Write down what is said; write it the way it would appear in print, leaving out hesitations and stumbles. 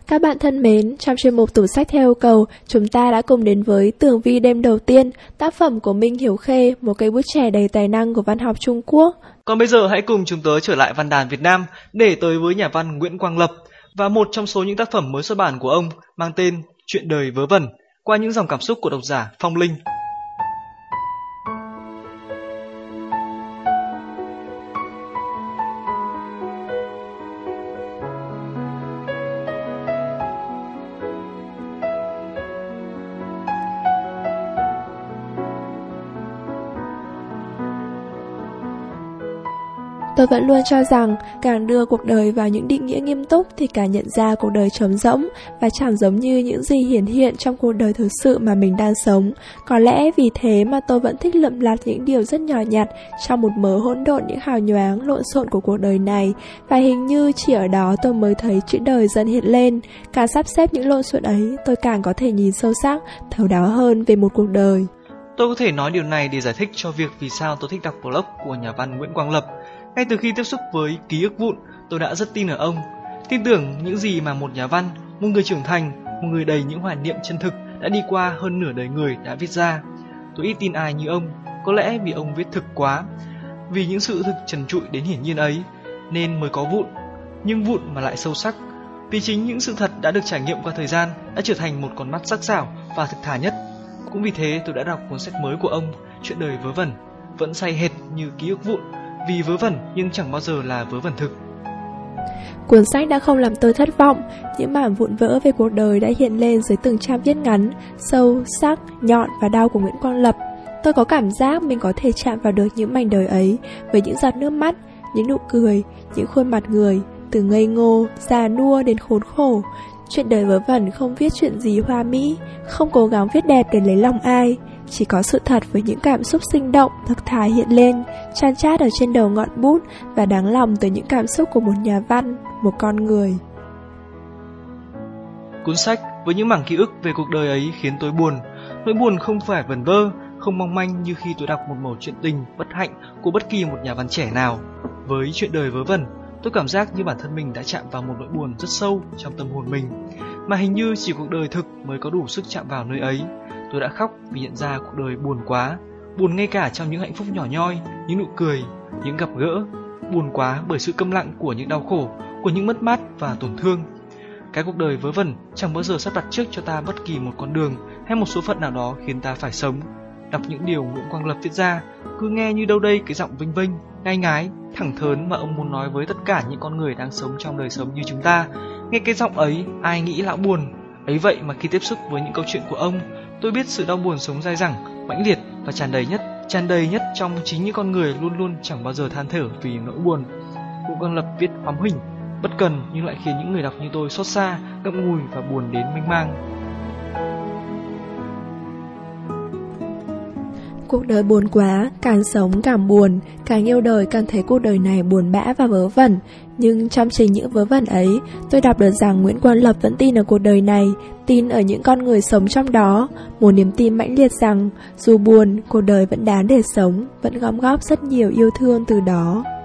Các bạn thân mến, trong chuyên mục Tủ sách theo yêu cầu, chúng ta đã cùng đến với Tường Vi đêm đầu tiên, tác phẩm của Minh Hiểu Khê, một cây bút trẻ đầy tài năng của văn học Trung Quốc. Còn bây giờ hãy cùng chúng tớ trở lại văn đàn Việt Nam để tới với nhà văn Nguyễn Quang Lập và một trong số những tác phẩm mới xuất bản của ông mang tên Chuyện đời vớ vẩn, qua những dòng cảm xúc của độc giả Phong Linh. Tôi vẫn luôn cho rằng càng đưa cuộc đời vào những định nghĩa nghiêm túc thì càng nhận ra cuộc đời trống rỗng và chẳng giống như những gì hiển hiện trong cuộc đời thực sự mà mình đang sống. Có lẽ vì thế mà tôi vẫn thích lượm lặt những điều rất nhỏ nhặt trong một mớ hỗn độn những hào nhoáng lộn xộn của cuộc đời này, và hình như chỉ ở đó tôi mới thấy chữ đời dần hiện lên. Càng sắp xếp những lộn xộn ấy, tôi càng có thể nhìn sâu sắc, thấu đáo hơn về một cuộc đời. Tôi có thể nói điều này để giải thích cho việc vì sao tôi thích đọc blog của nhà văn Nguyễn Quang Lập. Ngay từ khi tiếp xúc với Ký ức vụn, tôi đã rất tin ở ông. Tin tưởng những gì mà một nhà văn, một người trưởng thành, một người đầy những hoài niệm chân thực đã đi qua hơn nửa đời người đã viết ra. Tôi ít tin ai như ông, có lẽ vì ông viết thực quá. Vì những sự thực trần trụi đến hiển nhiên ấy, nên mới có vụn, nhưng vụn mà lại sâu sắc. Vì chính những sự thật đã được trải nghiệm qua thời gian đã trở thành một con mắt sắc sảo và thực thà nhất. Cũng vì thế tôi đã đọc cuốn sách mới của ông, Chuyện đời vớ vẩn, vẫn say hệt như Ký ức vụn. Vì vớ vẩn nhưng chẳng bao giờ là vớ vẩn thực. Cuốn sách đã không làm tôi thất vọng. Những mảng vụn vỡ về cuộc đời đã hiện lên dưới từng trang viết ngắn, sâu, sắc, nhọn và đau của Nguyễn Quang Lập. Tôi có cảm giác mình có thể chạm vào được những mảnh đời ấy với những giọt nước mắt, những nụ cười, những khuôn mặt người, từ ngây ngô, già nua đến khốn khổ. Chuyện đời vớ vẩn không viết chuyện gì hoa mỹ, không cố gắng viết đẹp để lấy lòng ai, chỉ có sự thật với những cảm xúc sinh động, thực thà hiện lên, chan chát ở trên đầu ngọn bút và đáng lòng từ những cảm xúc của một nhà văn, một con người. Cuốn sách với những mảng ký ức về cuộc đời ấy khiến tôi buồn. Nỗi buồn không phải vẩn vơ, không mong manh như khi tôi đọc một mẩu chuyện tình bất hạnh của bất kỳ một nhà văn trẻ nào. Với Chuyện đời vớ vẩn, tôi cảm giác như bản thân mình đã chạm vào một nỗi buồn rất sâu trong tâm hồn mình, mà hình như chỉ cuộc đời thực mới có đủ sức chạm vào nơi ấy. Tôi đã khóc vì nhận ra cuộc đời buồn quá, buồn ngay cả trong những hạnh phúc nhỏ nhoi, những nụ cười, những gặp gỡ, buồn quá bởi sự câm lặng của những đau khổ, của những mất mát và tổn thương. Cái cuộc đời vớ vẩn chẳng bao giờ sắp đặt trước cho ta bất kỳ một con đường hay một số phận nào đó khiến ta phải sống. Đọc những điều Nguyễn Quang Lập viết ra, cứ nghe như đâu đây cái giọng vinh vinh, ngai ngái, thẳng thớn mà ông muốn nói với tất cả những con người đang sống trong đời sống như chúng ta. Nghe cái giọng ấy, ai nghĩ lão buồn. Ấy vậy mà khi tiếp xúc với những câu chuyện của ông, tôi biết sự đau buồn sống dai dẳng, mãnh liệt và tràn đầy nhất trong chính những con người luôn luôn chẳng bao giờ than thở vì nỗi buồn. Nguyễn Quang Lập viết hóm hình, bất cần nhưng lại khiến những người đọc như tôi xót xa, ngậm ngùi và buồn đến mênh mang. Cuộc đời buồn quá, càng sống càng buồn, càng yêu đời càng thấy cuộc đời này buồn bã và vớ vẩn. Nhưng trong chính những vớ vẩn ấy, tôi đọc được rằng Nguyễn Quang Lập vẫn tin ở cuộc đời này, tin ở những con người sống trong đó, một niềm tin mãnh liệt rằng dù buồn, cuộc đời vẫn đáng để sống, vẫn gom góp rất nhiều yêu thương từ đó.